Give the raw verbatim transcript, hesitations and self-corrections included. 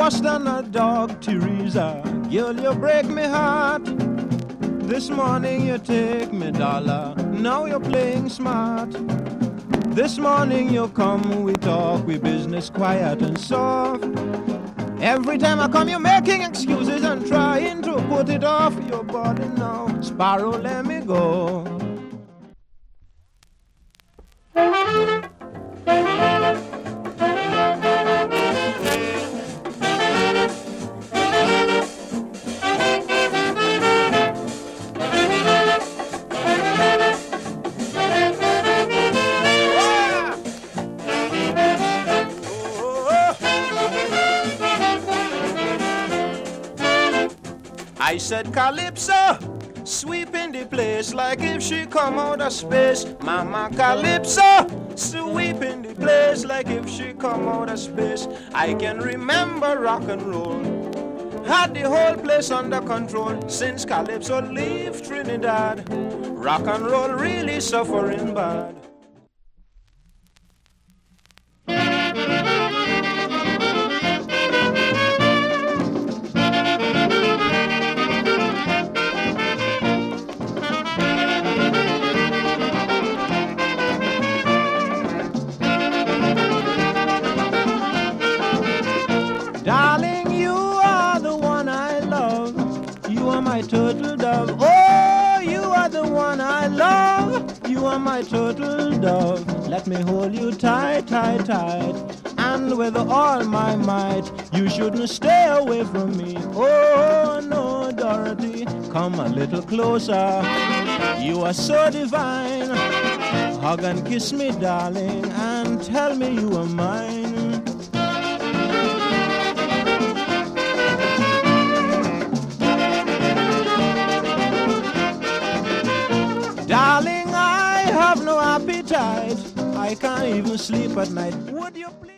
worse than a dog, Teresa. Girl, you break me heart. This morning you take me dollar. Now you're playing smart. This morning you come, we talk, we business quiet and soft. Every time I come, you're making excuses and trying to put it off your body now. Sparrow, let me go. I said Calypso, sweeping the place like if she come out of space. Mama Calypso, sweeping the place like if she come out of space. I can remember rock and roll had the whole place under control. Since Calypso leave Trinidad, rock and roll really suffering bad. Darling, you are the one I love. You are my turtle dove. Oh, you are the one I love. You are my turtle dove. Let me hold you tight, tight, tight. And with all my might, you shouldn't stay away from me. Oh, no, Dorothy, come a little closer. You are so divine. Hug and kiss me, darling, and tell me you are mine. Darling, I have no appetite. I can't even sleep at night. Would you please?